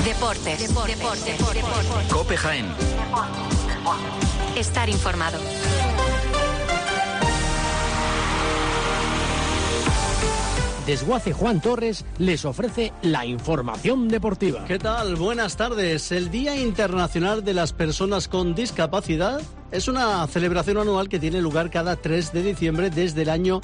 Deportes. COPE Jaén. Estar informado. Desguace Juan Torres les ofrece la información deportiva. ¿Qué tal? Buenas tardes. El Día Internacional de las Personas con Discapacidad es una celebración anual que tiene lugar cada 3 de diciembre desde el año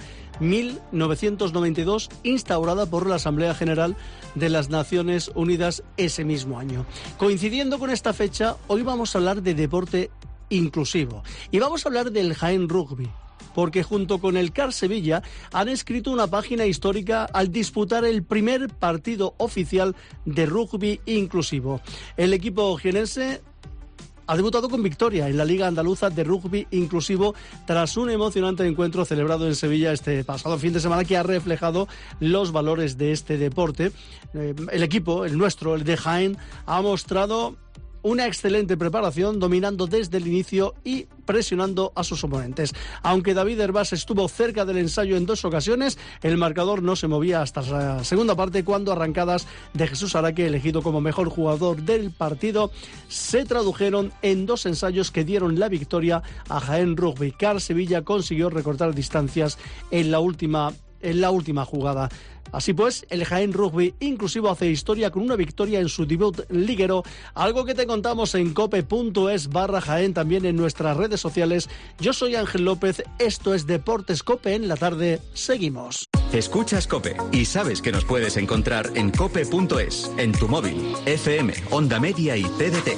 1992, instaurada por la Asamblea General de las Naciones Unidas ese mismo año. Coincidiendo con esta fecha, hoy vamos a hablar de deporte inclusivo y vamos a hablar del Jaén Rugby, porque junto con el CAR Sevilla han escrito una página histórica al disputar el primer partido oficial de rugby inclusivo. El equipo jienense ha debutado con victoria en la Liga Andaluza de Rugby Inclusivo tras un emocionante encuentro celebrado en Sevilla este pasado fin de semana que ha reflejado los valores de este deporte. El equipo, el nuestro, el de Jaén, ha mostrado una excelente preparación, dominando desde el inicio y presionando a sus oponentes. Aunque David Hervás estuvo cerca del ensayo en 2 ocasiones, el marcador no se movía hasta la segunda parte, cuando arrancadas de Jesús Araque, elegido como mejor jugador del partido, se tradujeron en 2 ensayos que dieron la victoria a Jaén Rugby. CAR Sevilla consiguió recortar distancias en la última jugada. Así pues, el Jaén Rugby Inclusivo hace historia con una victoria en su debut liguero, algo que te contamos en cope.es/Jaén, también en nuestras redes sociales. Yo soy Ángel López, esto es Deportes COPE en la tarde, seguimos. Escuchas COPE y sabes que nos puedes encontrar en cope.es, en tu móvil, FM, Onda Media y TDT.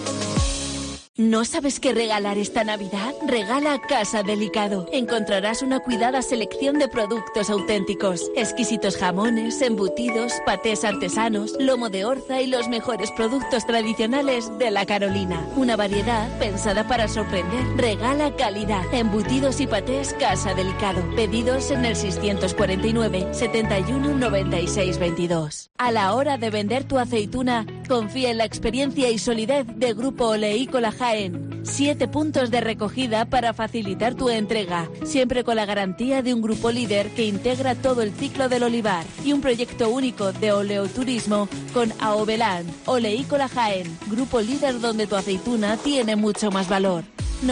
¿No sabes qué regalar esta Navidad? Regala Casa Delicado. Encontrarás una cuidada selección de productos auténticos. Exquisitos jamones, embutidos, patés artesanos, lomo de orza y los mejores productos tradicionales de la Carolina. Una variedad pensada para sorprender. Regala calidad. Embutidos y patés Casa Delicado. Pedidos en el 649 71 96 22. A la hora de vender tu aceituna, confía en la experiencia y solidez de Grupo Oleícola Jaén. 7 puntos de recogida para facilitar tu entrega, siempre con la garantía de un grupo líder que integra todo el ciclo del olivar, y un proyecto único de oleoturismo con Aoveland. Oleícola Jaén, grupo líder donde tu aceituna tiene mucho más valor.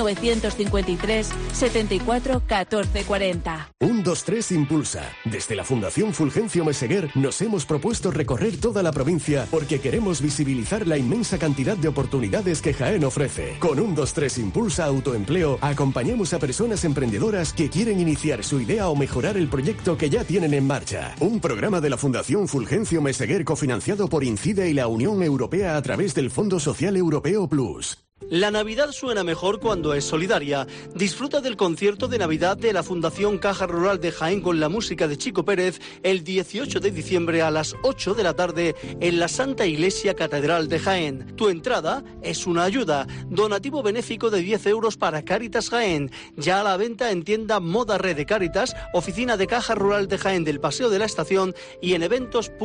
953 74 14 40. 1, 2, 3 Impulsa. Desde la Fundación Fulgencio Meseguer nos hemos propuesto recorrer toda la provincia porque queremos visibilizar la inmensa cantidad de oportunidades que Jaén ofrece. Con 1, 2, 3 Impulsa Autoempleo acompañamos a personas emprendedoras que quieren iniciar su idea o mejorar el proyecto que ya tienen en marcha. Un programa de la Fundación Fulgencio Meseguer cofinanciado por INCIDE y la Unión Europea a través del Fondo Social Europeo Plus. La Navidad suena mejor cuando es solidaria. Disfruta del concierto de Navidad de la Fundación Caja Rural de Jaén con la música de Chico Pérez el 18 de diciembre a las 8 de la tarde en la Santa Iglesia Catedral de Jaén. Tu entrada es una ayuda. Donativo benéfico de 10 euros para Cáritas Jaén. Ya a la venta en tienda Moda Red de Cáritas, oficina de Caja Rural de Jaén del Paseo de la Estación y en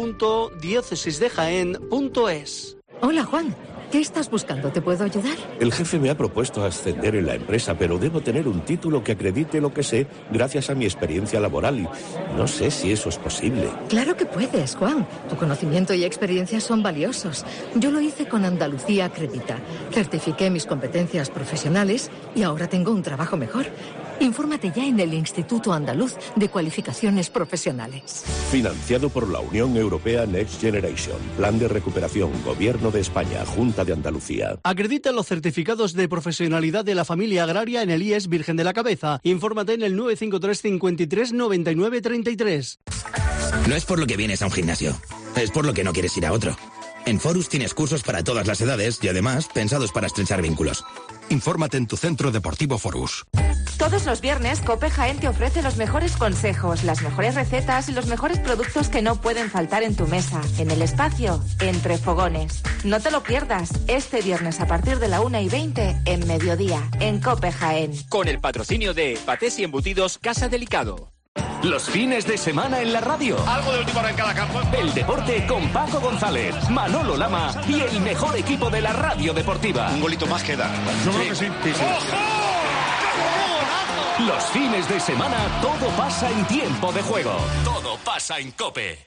eventos.diocesisdejaén.es. Hola, Juan. ¿Qué estás buscando? ¿Te puedo ayudar? El jefe me ha propuesto ascender en la empresa, pero debo tener un título que acredite lo que sé gracias a mi experiencia laboral y no sé si eso es posible. Claro que puedes, Juan. Tu conocimiento y experiencia son valiosos. Yo lo hice con Andalucía Acredita. Certifiqué mis competencias profesionales y ahora tengo un trabajo mejor. Infórmate ya en el Instituto Andaluz de Cualificaciones Profesionales. Financiado por la Unión Europea Next Generation. Plan de recuperación. Gobierno de España. Junta de Andalucía. Acredita los certificados de profesionalidad de la familia agraria en el IES Virgen de la Cabeza. Infórmate en el 953 53 99 33. No es por lo que vienes a un gimnasio. Es por lo que no quieres ir a otro. En Forus tienes cursos para todas las edades y además pensados para estrechar vínculos. Infórmate en tu centro deportivo Forus. Todos los viernes, COPE Jaén te ofrece los mejores consejos, las mejores recetas y los mejores productos que no pueden faltar en tu mesa, en el espacio Entre Fogones. No te lo pierdas, este viernes a partir de la 1:20 en mediodía, en COPE Jaén. Con el patrocinio de Patés y Embutidos Casa Delicado. Los fines de semana en la radio. Algo de último hora en cada campo. El deporte con Paco González, Manolo Lama y el mejor equipo de la radio deportiva. Un golito más queda. Yo creo que sí. ¡Ojo! Los fines de semana todo pasa en Tiempo de Juego. Todo pasa en COPE.